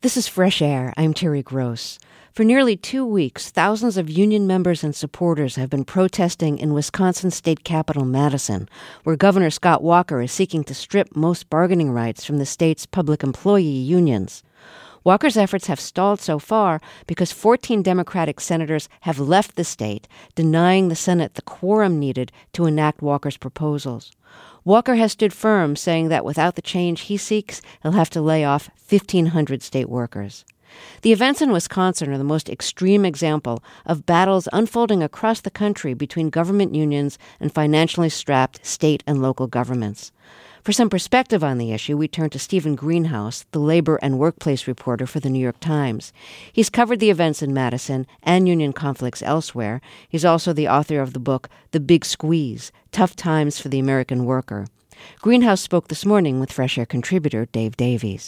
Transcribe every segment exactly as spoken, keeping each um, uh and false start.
This is Fresh Air. I'm Terry Gross. For nearly two weeks, thousands of union members and supporters have been protesting in Wisconsin state capital Madison, where Governor Scott Walker is seeking to strip most bargaining rights from the state's public employee unions. Walker's efforts have stalled so far because fourteen Democratic senators have left the state, denying the Senate the quorum needed to enact Walker's proposals. Walker has stood firm, saying that without the change he seeks, he'll have to lay off fifteen hundred state workers. The events in Wisconsin are the most extreme example of battles unfolding across the country between government unions and financially strapped state and local governments. For some perspective on the issue, we turn to Stephen Greenhouse, the labor and workplace reporter for the New York Times. He's covered the events in Madison and union conflicts elsewhere. He's also the author of the book The Big Squeeze, Tough Times for the American Worker. Greenhouse spoke this morning with Fresh Air contributor Dave Davies.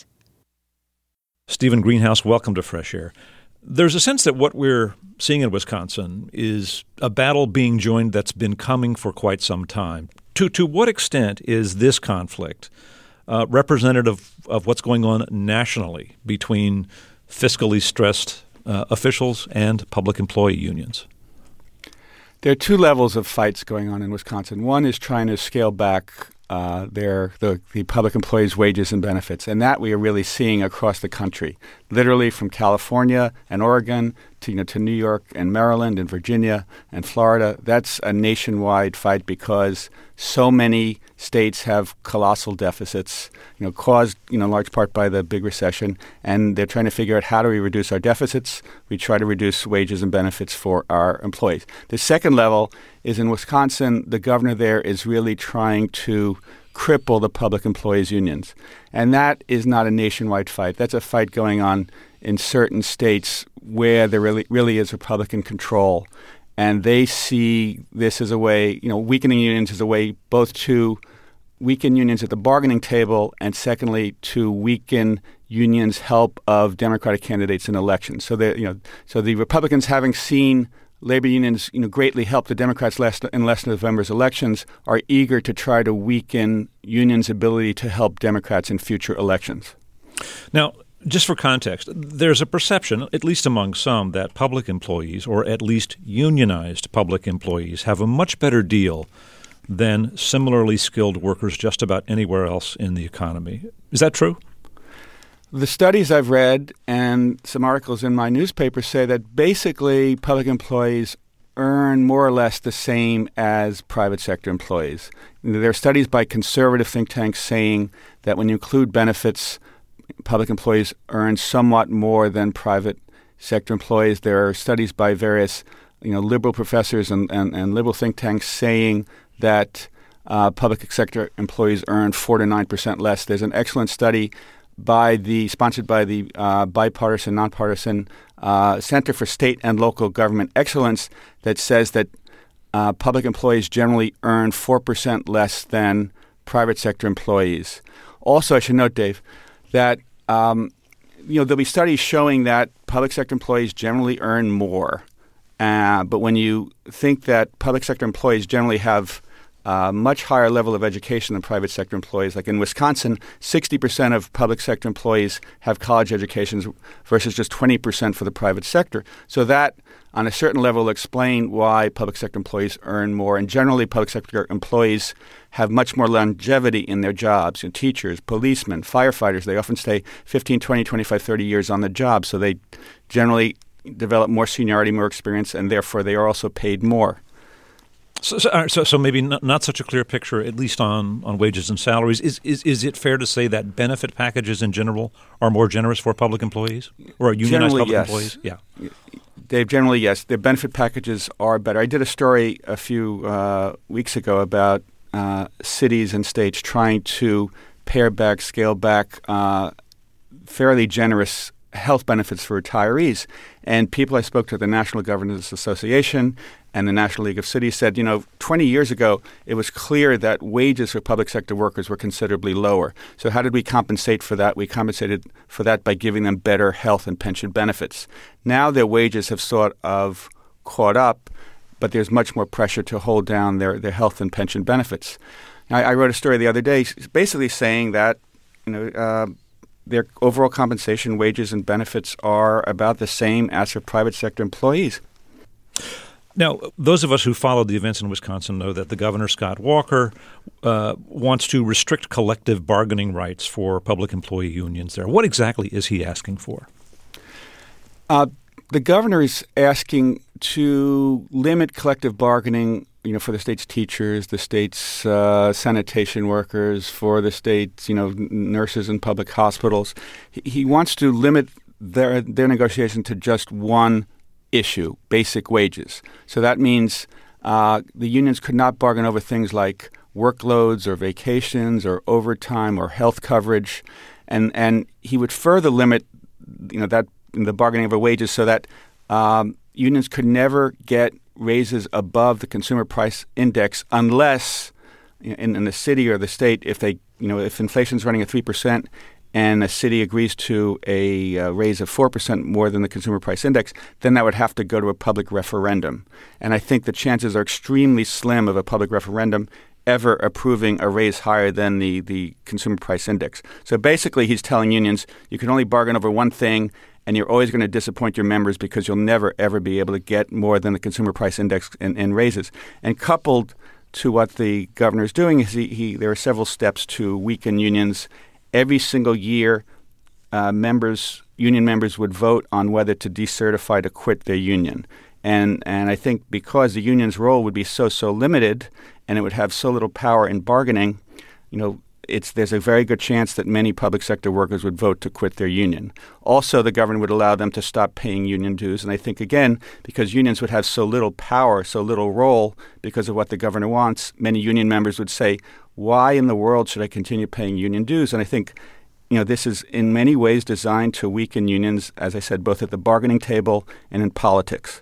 Stephen Greenhouse, welcome to Fresh Air. There's a sense that what we're seeing in Wisconsin is a battle being joined that's been coming for quite some time. To to what extent is this conflict uh, representative of what's going on nationally between fiscally stressed uh, officials and public employee unions? There are two levels of fights going on in Wisconsin. One is trying to scale back uh, their the, the public employees' wages and benefits, and that we are really seeing across the country, literally from California and Oregon to, you know, to New York and Maryland and Virginia and Florida. That's a nationwide fight because so many states have colossal deficits, you know, caused, you know, in large part by the big recession, and they're trying to figure out how do we reduce our deficits. We try to reduce wages and benefits for our employees. The second level is in Wisconsin, the governor there is really trying to cripple the public employees unions. And that is not a nationwide fight. That's a fight going on in certain states where there really, really is Republican control. And they see this as a way, you know, weakening unions as a way both to weaken unions at the bargaining table and secondly, to weaken unions' help of Democratic candidates in elections. So that, you know, so the Republicans, having seen labor unions, you know, greatly help the Democrats last in last November's elections, are eager to try to weaken unions' ability to help Democrats in future elections. Now, just for context, there's a perception, at least among some, that public employees, or at least unionized public employees, have a much better deal than similarly skilled workers just about anywhere else in the economy. Is that true? The studies I've read and some articles in my newspaper say that basically public employees earn more or less the same as private sector employees. There are studies by conservative think tanks saying that when you include benefits, public employees earn somewhat more than private sector employees. There are studies by various, you know, liberal professors and, and, and liberal think tanks saying that uh, public sector employees earn four to nine percent less. There's an excellent study by the sponsored by the uh, bipartisan, nonpartisan uh, Center for State and Local Government Excellence that says that uh, public employees generally earn four percent less than private sector employees. Also, I should note, Dave, that um, you know there'll be studies showing that public sector employees generally earn more, uh, but when you think that public sector employees generally have a much higher level of education than private sector employees, like in Wisconsin, sixty percent of public sector employees have college educations versus just twenty percent for the private sector. So that, on a certain level, will explain why public sector employees earn more. And generally, public sector employees have much more longevity in their jobs. You know, teachers, policemen, firefighters, they often stay fifteen, twenty, twenty-five, thirty years on the job. So they generally develop more seniority, more experience, and therefore they are also paid more. So, so, so, so maybe not, not such a clear picture, at least on, on wages and salaries. Is, is is it fair to say that benefit packages in general are more generous for public employees or unionized generally, public yes. employees? Yeah, Dave, generally, yes. The benefit packages are better. I did a story a few uh, weeks ago about uh, cities and states trying to pare back, scale back uh, fairly generous health benefits for retirees. And people I spoke to at the National Governors Association and the National League of Cities said, you know, twenty years ago, it was clear that wages for public sector workers were considerably lower. So how did we compensate for that? We compensated for that by giving them better health and pension benefits. Now their wages have sort of caught up, but there's much more pressure to hold down their, their health and pension benefits. Now, I wrote a story the other day basically saying that, you know, uh, their overall compensation, wages, and benefits are about the same as for private sector employees. Now, those of us who followed the events in Wisconsin know that the governor, Scott Walker, uh, wants to restrict collective bargaining rights for public employee unions there. What exactly is he asking for? Uh, the governor is asking to limit collective bargaining, you know, for the state's teachers, the state's uh, sanitation workers, for the state's, you know, nurses in public hospitals. He, he wants to limit their their negotiation to just one issue, basic wages. So that means uh, the unions could not bargain over things like workloads or vacations or overtime or health coverage, and and he would further limit, you know, that the bargaining over wages so that um, unions could never get raises above the consumer price index unless, in, in the city or the state, if they, you know, if inflation's running at three percent and a city agrees to a uh, raise of four percent more than the consumer price index, then that would have to go to a public referendum. And I think the chances are extremely slim of a public referendum ever approving a raise higher than the, the consumer price index. So basically he's telling unions you can only bargain over one thing, and you're always going to disappoint your members because you'll never, ever be able to get more than the consumer price index in, in raises. And coupled to what the governor is doing is he, he there are several steps to weaken unions. Every single year, uh, members, union members would vote on whether to decertify to quit their union. And and I think because the union's role would be so, so limited and it would have so little power in bargaining, you know, it's there's a very good chance that many public sector workers would vote to quit their union. Also, the government would allow them to stop paying union dues. And I think, again, because unions would have so little power, so little role because of what the governor wants, many union members would say, why in the world should I continue paying union dues? And I think, you know, this is in many ways designed to weaken unions, as I said, both at the bargaining table and in politics.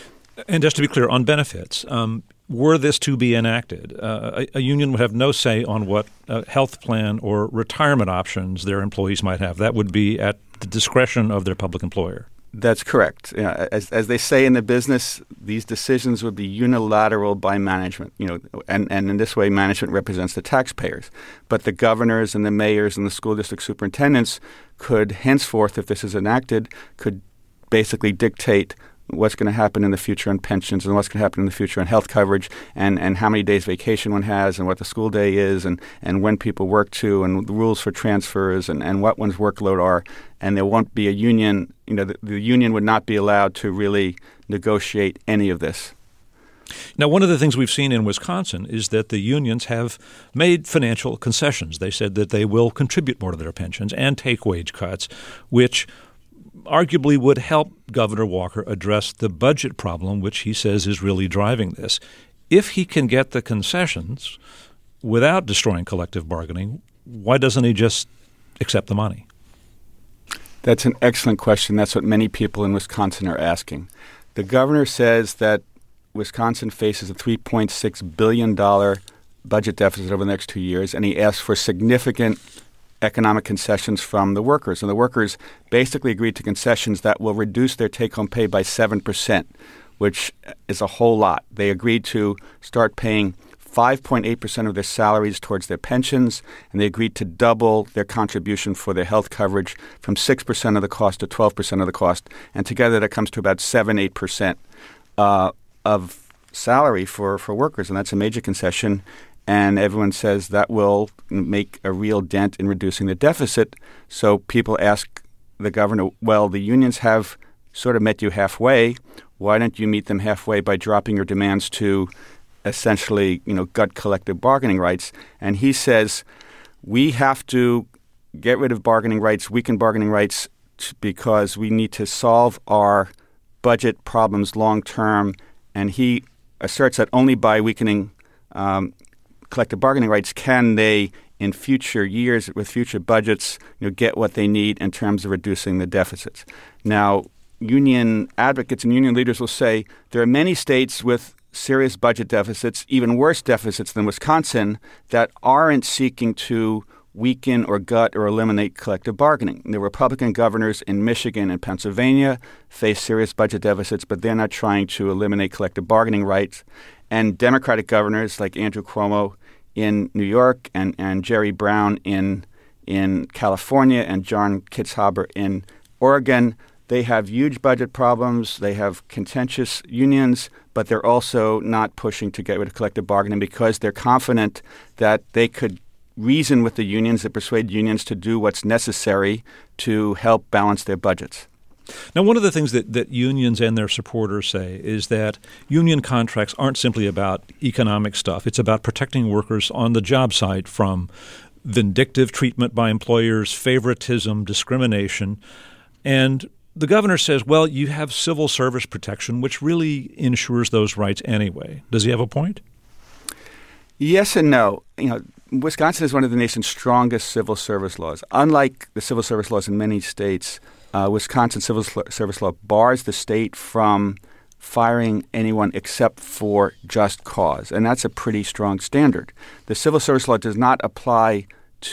And just to be clear, on benefits, um, were this to be enacted, uh, a, a union would have no say on what uh, health plan or retirement options their employees might have. That would be at the discretion of their public employer. That's correct. You know, as as they say in the business, these decisions would be unilateral by management. You know, and, and in this way, management represents the taxpayers. But the governors and the mayors and the school district superintendents could henceforth, if this is enacted, could basically dictate what's going to happen in the future on pensions and what's going to happen in the future on health coverage and, and how many days vacation one has and what the school day is and, and when people work to and the rules for transfers and, and what one's workload are. And there won't be a union, you know, the, the union would not be allowed to really negotiate any of this. Now, one of the things we've seen in Wisconsin is that the unions have made financial concessions. They said that they will contribute more to their pensions and take wage cuts, which arguably would help Governor Walker address the budget problem, which he says is really driving this. If he can get the concessions without destroying collective bargaining, why doesn't he just accept the money? That's an excellent question. That's what many people in Wisconsin are asking. The governor says that Wisconsin faces a three point six billion dollars budget deficit over the next two years, and he asks for significant economic concessions from the workers. And the workers basically agreed to concessions that will reduce their take-home pay by seven percent, which is a whole lot. They agreed to start paying five point eight percent of their salaries towards their pensions, and they agreed to double their contribution for their health coverage from six percent of the cost to twelve percent of the cost. And together that comes to about seven, eight percent uh, of salary for, for workers, and that's a major concession. And everyone says that will make a real dent in reducing the deficit. So people ask the governor, well, the unions have sort of met you halfway. Why don't you meet them halfway by dropping your demands to essentially, you know, gut collective bargaining rights? And he says we have to get rid of bargaining rights, weaken bargaining rights, t- because we need to solve our budget problems long term. And he asserts that only by weakening um, collective bargaining rights can they, in future years with future budgets, you know, get what they need in terms of reducing the deficits. Now, union advocates and union leaders will say there are many states with serious budget deficits, even worse deficits than Wisconsin, that aren't seeking to weaken or gut or eliminate collective bargaining. The Republican governors in Michigan and Pennsylvania face serious budget deficits, but they're not trying to eliminate collective bargaining rights. And Democratic governors like Andrew Cuomo in New York and, and Jerry Brown in in California and John Kitzhaber in Oregon. They have huge budget problems. They have contentious unions, but they're also not pushing to get rid of collective bargaining because they're confident that they could reason with the unions, that persuade unions to do what's necessary to help balance their budgets. Now, one of the things that, that unions and their supporters say is that union contracts aren't simply about economic stuff. It's about protecting workers on the job site from vindictive treatment by employers, favoritism, discrimination. And the governor says, well, you have civil service protection, which really ensures those rights anyway. Does he have a point? Yes and no. You know, Wisconsin is one of the nation's strongest civil service laws. Unlike the civil service laws in many states, uh, Wisconsin civil service law bars the state from firing anyone except for just cause, and that's a pretty strong standard. The civil service law does not apply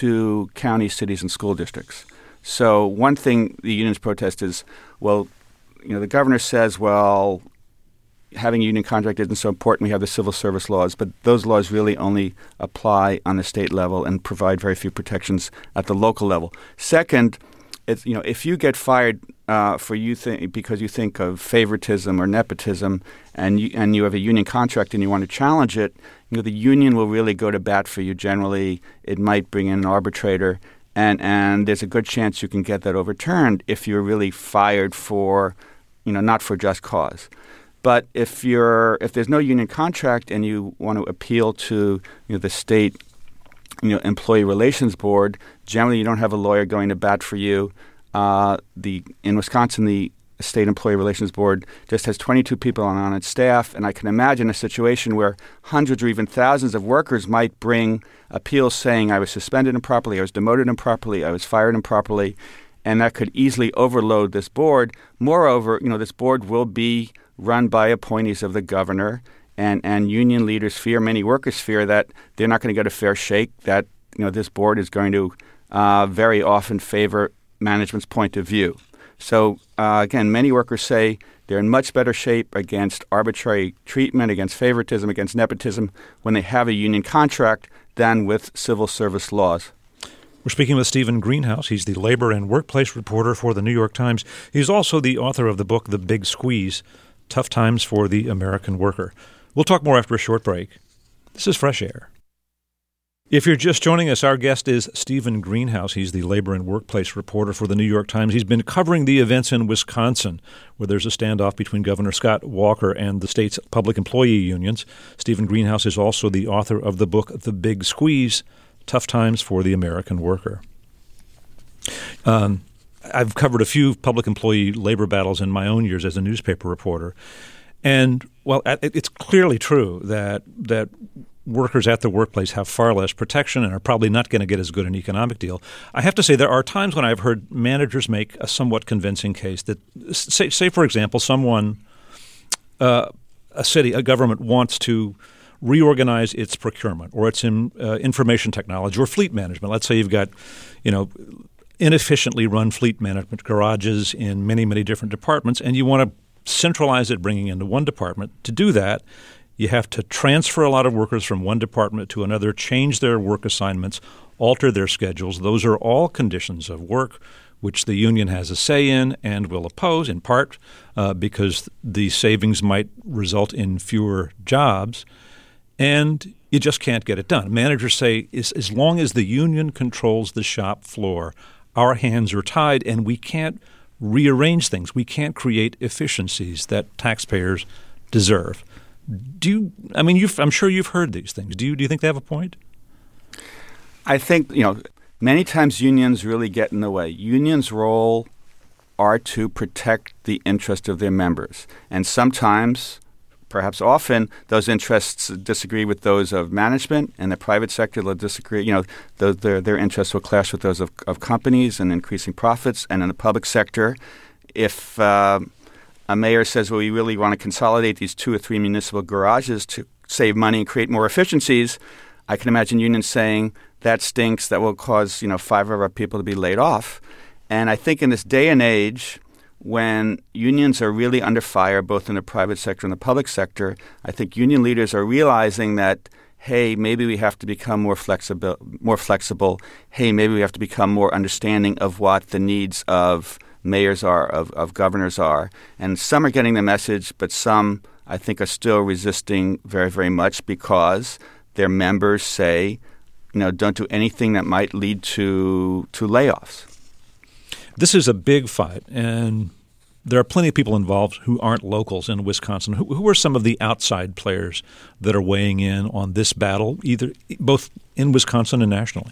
to counties, cities, and school districts. So one thing the unions protest is, well, you know, the governor says, well, having a union contract isn't so important. We have the civil service laws, but those laws really only apply on the state level and provide very few protections at the local level. Second, it's, you know, if you get fired uh, for you th- because you think of favoritism or nepotism, and you, and you have a union contract and you want to challenge it, you know, the union will really go to bat for you. Generally, it might bring in an arbitrator. And and there's a good chance you can get that overturned if you're really fired for, you know, not for just cause. But if you're if there's no union contract and you want to appeal to, you know, the state, you know, employee relations board, generally you don't have a lawyer going to bat for you. Uh, the in Wisconsin, the State Employee Relations Board just has twenty-two people on, on its staff, and I can imagine a situation where hundreds or even thousands of workers might bring appeals saying I was suspended improperly, I was demoted improperly, I was fired improperly, and that could easily overload this board. Moreover, you know, this board will be run by appointees of the governor, and, and union leaders fear, many workers fear that they're not going to get a fair shake, that, you know, this board is going to uh, very often favor management's point of view. So, uh, again, many workers say they're in much better shape against arbitrary treatment, against favoritism, against nepotism when they have a union contract than with civil service laws. We're speaking with Stephen Greenhouse. He's the labor and workplace reporter for the New York Times. He's also the author of the book, The Big Squeeze, Tough Times for the American Worker. We'll talk more after a short break. This is Fresh Air. If you're just joining us, our guest is Stephen Greenhouse. He's the labor and workplace reporter for the New York Times. He's been covering the events in Wisconsin, where there's a standoff between Governor Scott Walker and the state's public employee unions. Stephen Greenhouse is also the author of the book, The Big Squeeze, Tough Times for the American Worker. Um, I've covered a few public employee labor battles in my own years as a newspaper reporter. And, well, it's clearly true that that workers at the workplace have far less protection and are probably not going to get as good an economic deal. I have to say there are times when I've heard managers make a somewhat convincing case that, say, say for example, someone, uh, a city, a government wants to reorganize its procurement or its in, uh, information technology or fleet management. Let's say you've got, you know, inefficiently run fleet management garages in many, many different departments, and you want to centralize it, bringing into one department. To do that, you have to transfer a lot of workers from one department to another, change their work assignments, alter their schedules. Those are all conditions of work which the union has a say in and will oppose, in part uh, because the savings might result in fewer jobs, and you just can't get it done. Managers say as, as long as the union controls the shop floor, our hands are tied and we can't rearrange things. We can't create efficiencies that taxpayers deserve. Do you, I mean, you've, I'm sure you've heard these things. Do you, do you think they have a point? I think, you know, many times unions really get in the way. Unions' role are to protect the interest of their members. And sometimes, perhaps often, those interests disagree with those of management, and the private sector will disagree. You know, the, their, their interests will clash with those of, of companies and increasing profits. And in the public sector, if uh, a mayor says, well, we really want to consolidate these two or three municipal garages to save money and create more efficiencies, I can imagine unions saying, that stinks, that will cause, you know, five of our people to be laid off. And I think in this day and age, when unions are really under fire, both in the private sector and the public sector, I think union leaders are realizing that hey, maybe we have to become more flexible, more flexible. Hey, maybe we have to become more understanding of what the needs of mayors are, of, of governors are. And some are getting the message, but some, I think, are still resisting very, very much because their members say, you know, don't do anything that might lead to to layoffs. This is a big fight, and there are plenty of people involved who aren't locals in Wisconsin. Who, who are some of the outside players that are weighing in on this battle, either both in Wisconsin and nationally?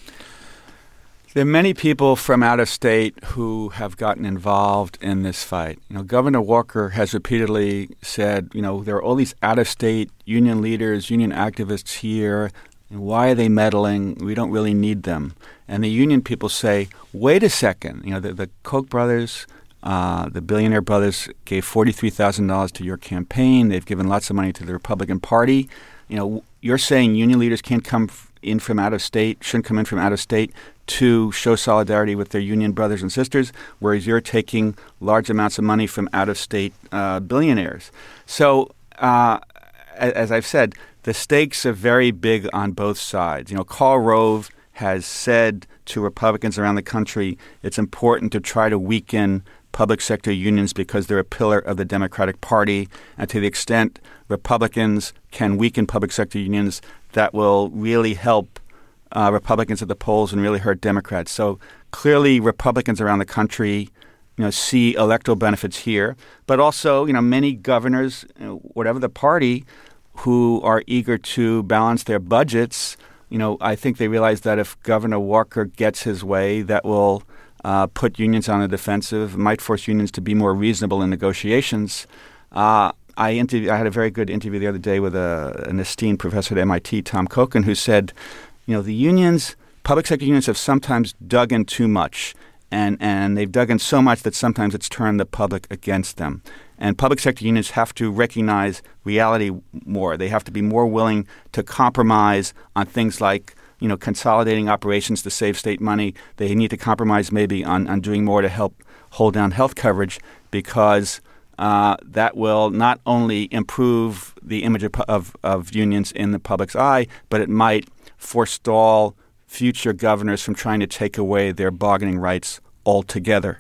There are many people from out of state who have gotten involved in this fight. You know, Governor Walker has repeatedly said, you know, there are all these out-of-state union leaders, union activists here. Why are they meddling? We don't really need them. And the union people say, wait a second. You know, the, the Koch brothers, uh, the billionaire brothers gave forty-three thousand dollars to your campaign. They've given lots of money to the Republican Party. You know, you're saying union leaders can't come in from out of state, shouldn't come in from out of state to show solidarity with their union brothers and sisters, whereas you're taking large amounts of money from out-of-state uh, billionaires. So, uh, as I've said, the stakes are very big on both sides. You know, Karl Rove has said to Republicans around the country it's important to try to weaken public sector unions because they're a pillar of the Democratic Party. And to the extent Republicans can weaken public sector unions, that will really help uh, Republicans at the polls and really hurt Democrats. So clearly Republicans around the country, you know, see electoral benefits here. But also, you know, many governors, you know, whatever the party, who are eager to balance their budgets, you know, I think they realize that if Governor Walker gets his way, that will uh, put unions on the defensive, might force unions to be more reasonable in negotiations. Uh, I, interview, I had a very good interview the other day with a, an esteemed professor at M I T, Tom Kochen, who said, you know, the unions, public sector unions have sometimes dug in too much, and, and they've dug in so much that sometimes it's turned the public against them. And public sector unions have to recognize reality more. They have to be more willing to compromise on things like, you know, consolidating operations to save state money. They need to compromise maybe on, on doing more to help hold down health coverage because uh, that will not only improve the image of, of, of unions in the public's eye, but it might forestall future governors from trying to take away their bargaining rights altogether.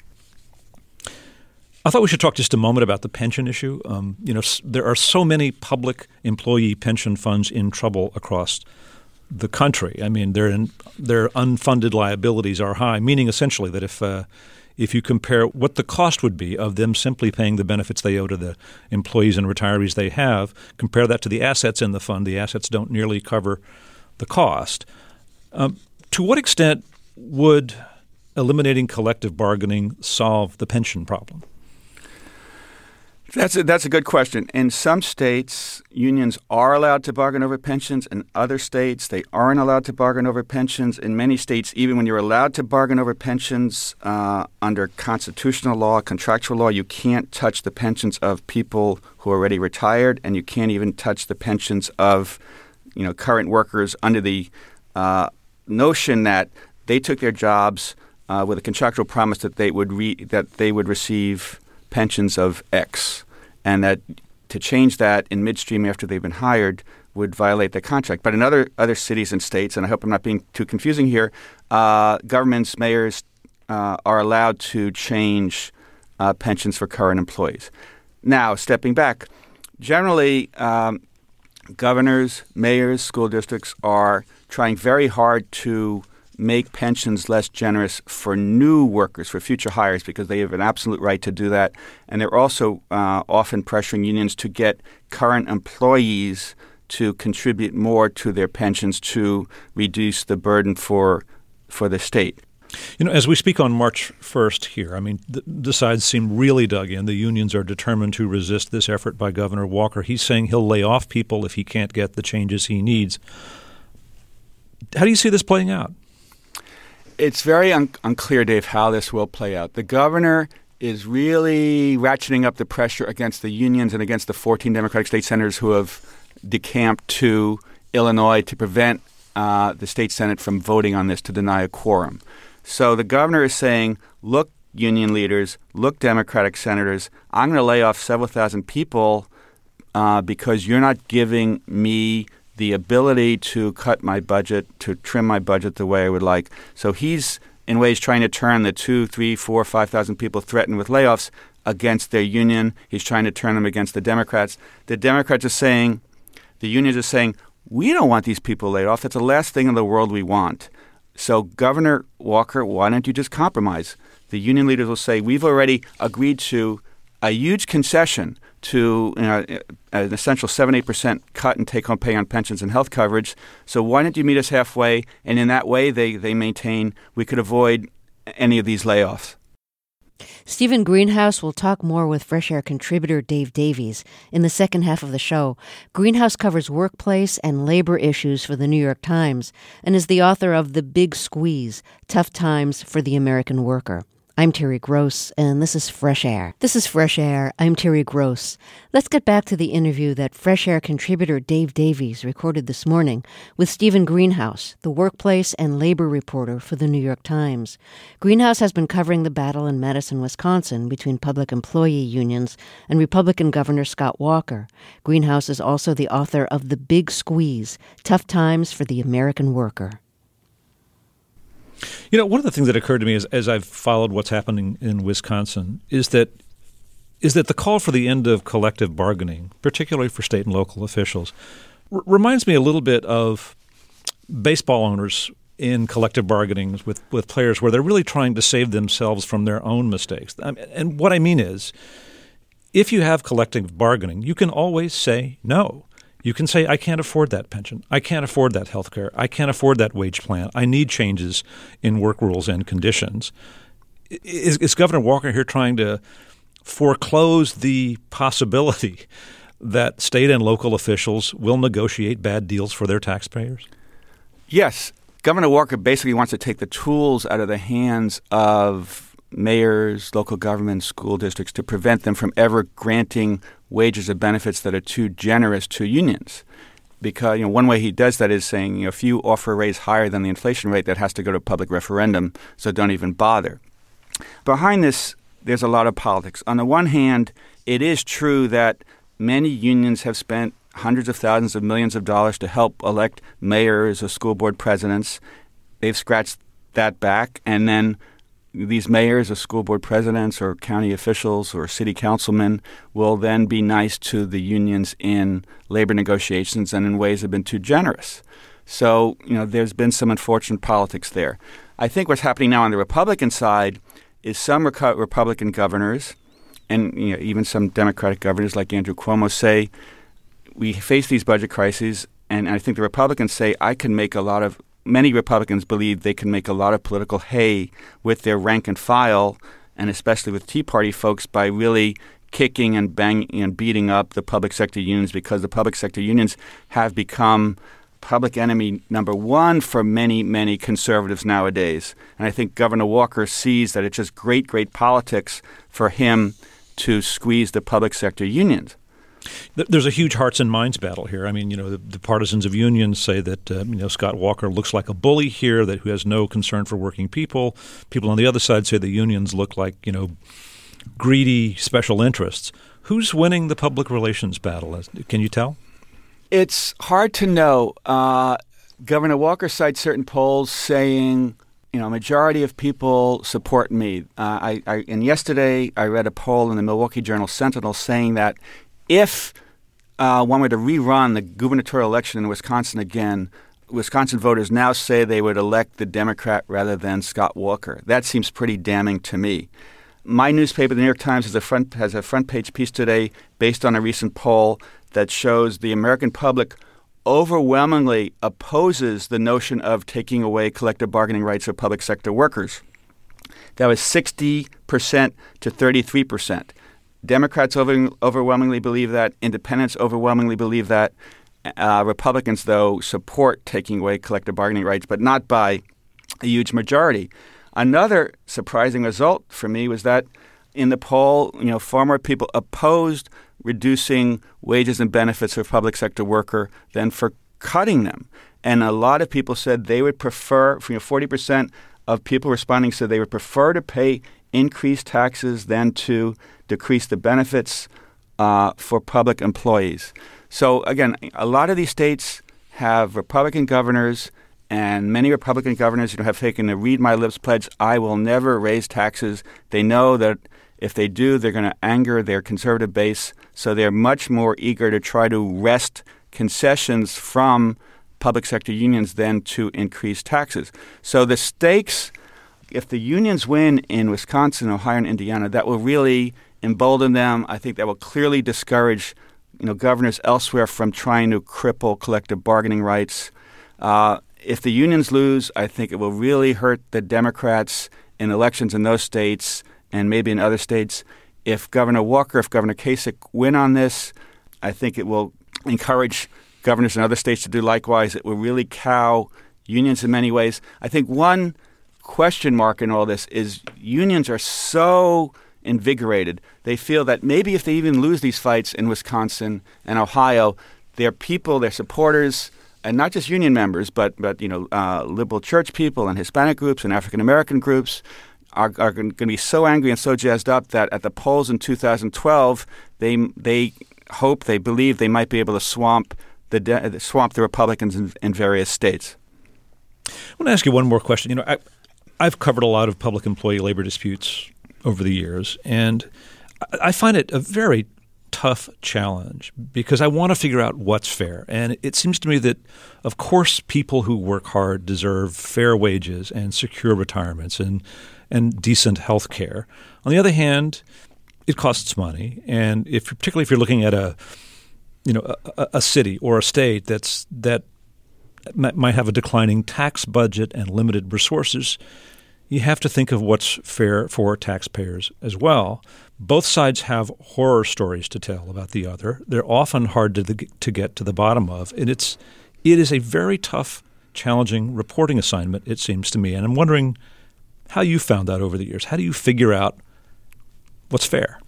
I thought we should talk just a moment about the pension issue. Um, you know, s- there are so many public employee pension funds in trouble across the country. I mean, their in, their unfunded liabilities are high, meaning essentially that if uh, if you compare what the cost would be of them simply paying the benefits they owe to the employees and retirees they have, compare that to the assets in the fund, the assets don't nearly cover the cost. Um, to what extent would eliminating collective bargaining solve the pension problem? That's a, that's a good question. In some states, unions are allowed to bargain over pensions. In other states, they aren't allowed to bargain over pensions. In many states, even when you're allowed to bargain over pensions uh, under constitutional law, contractual law, you can't touch the pensions of people who are already retired, and you can't even touch the pensions of, you know, current workers under the uh, notion that they took their jobs uh, with a contractual promise that they would re- that they would receive pensions of X, and that to change that in midstream after they've been hired would violate the contract. But in other other cities and states, and I hope I'm not being too confusing here, uh, governments, mayors uh, are allowed to change uh, pensions for current employees. Now, stepping back, generally um, governors, mayors, school districts are trying very hard to make pensions less generous for new workers, for future hires, because they have an absolute right to do that. And they're also uh, often pressuring unions to get current employees to contribute more to their pensions to reduce the burden for for the state. You know, as we speak on March first here, I mean, the, the sides seem really dug in. The unions are determined to resist this effort by Governor Walker. He's saying he'll lay off people if he can't get the changes he needs. How do you see this playing out? It's very un- unclear, Dave, how this will play out. The governor is really ratcheting up the pressure against the unions and against the fourteen Democratic state senators who have decamped to Illinois to prevent uh, the state Senate from voting on this, to deny a quorum. So the governor is saying, look, union leaders, look, Democratic senators, I'm going to lay off several thousand people uh, because you're not giving me the ability to cut my budget, to trim my budget the way I would like. So he's, in ways, trying to turn the two, three, four, five thousand people threatened with layoffs against their union. He's trying to turn them against the Democrats. The Democrats are saying, the unions are saying, we don't want these people laid off. That's the last thing in the world we want. So, Governor Walker, why don't you just compromise? The union leaders will say, we've already agreed to a huge concession to you know, an essential seven, eight percent cut in take-home pay on pensions and health coverage. So why don't you meet us halfway? And in that way, they, they maintain we could avoid any of these layoffs. Stephen Greenhouse will talk more with Fresh Air contributor Dave Davies in the second half of the show. Greenhouse covers workplace and labor issues for the New York Times and is the author of The Big Squeeze, Tough Times for the American Worker. I'm Terry Gross, and this is Fresh Air. This is Fresh Air. I'm Terry Gross. Let's get back to the interview that Fresh Air contributor Dave Davies recorded this morning with Stephen Greenhouse, the workplace and labor reporter for the New York Times. Greenhouse has been covering the battle in Madison, Wisconsin between public employee unions and Republican Governor Scott Walker. Greenhouse is also the author of The Big Squeeze, Tough Times for the American Worker. You know, one of the things that occurred to me as, as I've followed what's happening in Wisconsin is that is that the call for the end of collective bargaining, particularly for state and local officials, r- reminds me a little bit of baseball owners in collective bargaining with, with players where they're really trying to save themselves from their own mistakes. I mean, and what I mean is, if you have collective bargaining, you can always say no. You can say, I can't afford that pension. I can't afford that health care. I can't afford that wage plan. I need changes in work rules and conditions. Is, is Governor Walker here trying to foreclose the possibility that state and local officials will negotiate bad deals for their taxpayers? Yes. Governor Walker basically wants to take the tools out of the hands of mayors, local governments, school districts to prevent them from ever granting wages or benefits that are too generous to unions. Because you know, one way he does that is saying, you know, if you offer a raise higher than the inflation rate, that has to go to a public referendum, so don't even bother. Behind this, there's a lot of politics. On the one hand, it is true that many unions have spent hundreds of thousands of millions of dollars to help elect mayors or school board presidents. They've scratched that back, and then these mayors or school board presidents or county officials or city councilmen will then be nice to the unions in labor negotiations and in ways that have been too generous. So, you know, there's been some unfortunate politics there. I think what's happening now on the Republican side is some Reco- Republican governors and you know, even some Democratic governors like Andrew Cuomo say, we face these budget crises, and I think the Republicans say, I can make a lot of Many Republicans believe they can make a lot of political hay with their rank and file, and especially with Tea Party folks, by really kicking and banging and beating up the public sector unions, because the public sector unions have become public enemy number one for many, many conservatives nowadays. And I think Governor Walker sees that it's just great, great politics for him to squeeze the public sector unions. There's a huge hearts and minds battle here. I mean, you know, the, the partisans of unions say that, uh, you know, Scott Walker looks like a bully here, that who has no concern for working people. People on the other side say the unions look like, you know, greedy special interests. Who's winning the public relations battle? Can you tell? It's hard to know. Uh, Governor Walker cites certain polls saying, you know, a majority of people support me. Uh, I, I, and yesterday I read a poll in the Milwaukee Journal-Sentinel saying that if uh, one were to rerun the gubernatorial election in Wisconsin again, Wisconsin voters now say they would elect the Democrat rather than Scott Walker. That seems pretty damning to me. My newspaper, the New York Times, has a front has a front page piece today based on a recent poll that shows the American public overwhelmingly opposes the notion of taking away collective bargaining rights of public sector workers. That was sixty percent to thirty-three percent. Democrats over, overwhelmingly believe that. Independents overwhelmingly believe that. Uh, Republicans, though, support taking away collective bargaining rights, but not by a huge majority. Another surprising result for me was that in the poll, you know, far more people opposed reducing wages and benefits for public sector worker than for cutting them. And a lot of people said they would prefer, you know, forty percent of people responding said they would prefer to pay increased taxes than to decrease the benefits uh, for public employees. So again, a lot of these states have Republican governors, and many Republican governors, you know, have taken the read my lips pledge, I will never raise taxes. They know that if they do, they're going to anger their conservative base, so they're much more eager to try to wrest concessions from public sector unions than to increase taxes. So the stakes, if the unions win in Wisconsin, Ohio, and Indiana, that will really embolden them. I think that will clearly discourage, you know, governors elsewhere from trying to cripple collective bargaining rights. Uh, if the unions lose, I think it will really hurt the Democrats in elections in those states and maybe in other states. If Governor Walker, if Governor Kasich win on this, I think it will encourage governors in other states to do likewise. It will really cow unions in many ways. I think one question mark in all this is unions are so invigorated. They feel that maybe if they even lose these fights in Wisconsin and Ohio, their people, their supporters, and not just union members, but but you know, uh, liberal church people and Hispanic groups and African American groups are, are going to be so angry and so jazzed up that at the polls in two thousand twelve, they they hope, they believe they might be able to swamp the de- swamp the Republicans in, in various states. I want to ask you one more question. You know, I, I've covered a lot of public employee labor disputes over the years, and I find it a very tough challenge because I want to figure out what's fair. And it seems to me that, of course, people who work hard deserve fair wages and secure retirements and and decent health care. On the other hand, it costs money, and if particularly if you're looking at a you know a, a city or a state that's that might have a declining tax budget and limited resources, you have to think of what's fair for taxpayers as well. Both sides have horror stories to tell about the other. They're often hard to, the, to get to the bottom of, and it's it is a very tough, challenging reporting assignment, it seems to me. And I'm wondering how you found that over the years. How do you figure out what's fair?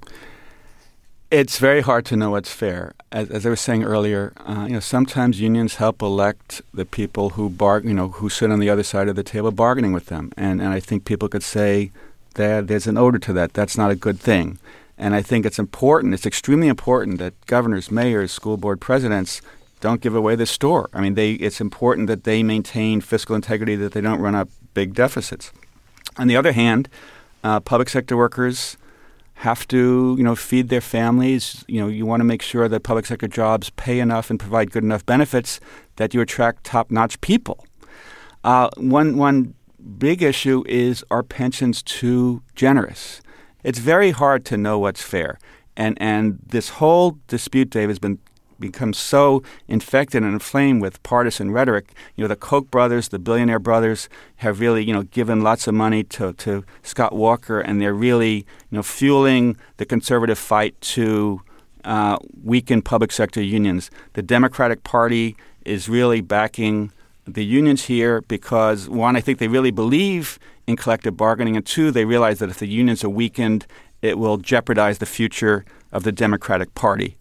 It's very hard to know what's fair. As, as I was saying earlier, uh, you know, sometimes unions help elect the people who bargain, you know, who sit on the other side of the table bargaining with them. And and I think people could say that there's an odor to that. That's not a good thing. And I think it's important. It's extremely important that governors, mayors, school board presidents don't give away the store. I mean, they. It's important that they maintain fiscal integrity, that they don't run up big deficits. On the other hand, uh, public sector workers have to, you know, feed their families. You know, you want to make sure that public sector jobs pay enough and provide good enough benefits that you attract top-notch people. Uh, one one big issue is, are pensions too generous? It's very hard to know what's fair. And and this whole dispute, Dave, has been become so infected and inflamed with partisan rhetoric. You know, the Koch brothers, the billionaire brothers, have really, you know, given lots of money to, to Scott Walker, and they're really, you know, fueling the conservative fight to uh, weaken public sector unions. The Democratic Party is really backing the unions here because, one, I think they really believe in collective bargaining, and two, they realize that if the unions are weakened, it will jeopardize the future of the Democratic Party.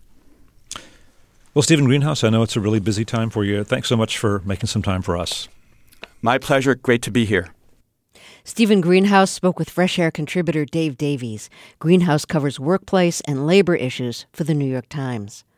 Well, Stephen Greenhouse, I know it's a really busy time for you. Thanks so much for making some time for us. My pleasure. Great to be here. Stephen Greenhouse spoke with Fresh Air contributor Dave Davies. Greenhouse covers workplace and labor issues for the New York Times.